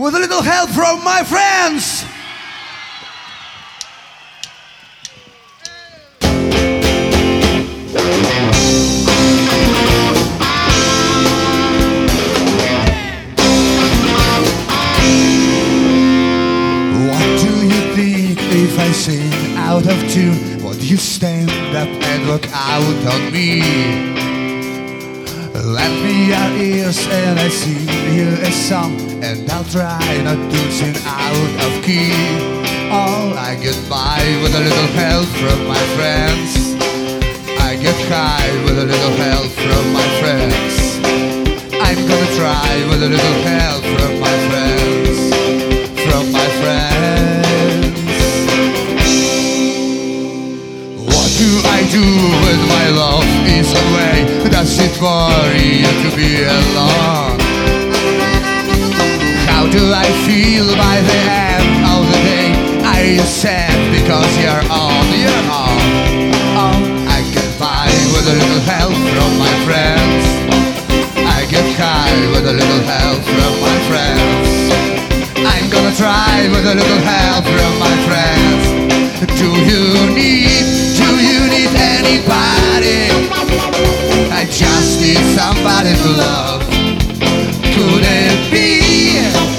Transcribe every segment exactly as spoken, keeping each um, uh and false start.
with a little help from my friends. If I sing out of tune, would you stand up and look out on me? Lend me your ears and I sing you a song, and I'll try not to sing out of key. Oh, I get by with a little help from my friends. I get high with a little help from my friends. I'm gonna try with a little help from my friends. From my friends. What do I do with my love is away? Does it worry you to be alone? How do I feel by the end of the day? Are you sad because you're on your own? Oh, I get by with a little help from my friends. I get high with a little help from my friends. I'm gonna try with a little help from my friends. Do you need, do you need anybody? I just need somebody to love. Could it be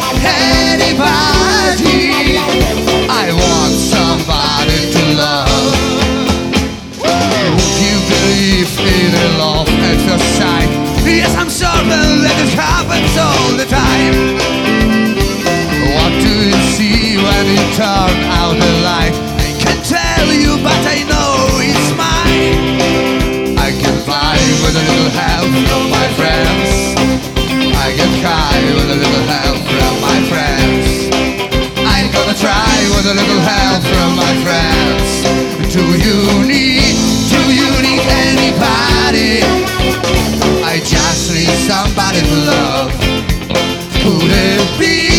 anybody? I want somebody to love. Would you believe in a love at first sight? Yes, I'm certain that it happens all the time. What do you see when you turn out the light? Tell you, but I know it's mine. I can fly with a little help from my friends. I get high with a little help from my friends. I'm gonna try with a little help from my friends. Do you need, do you need anybody? I just need somebody to love. Could it be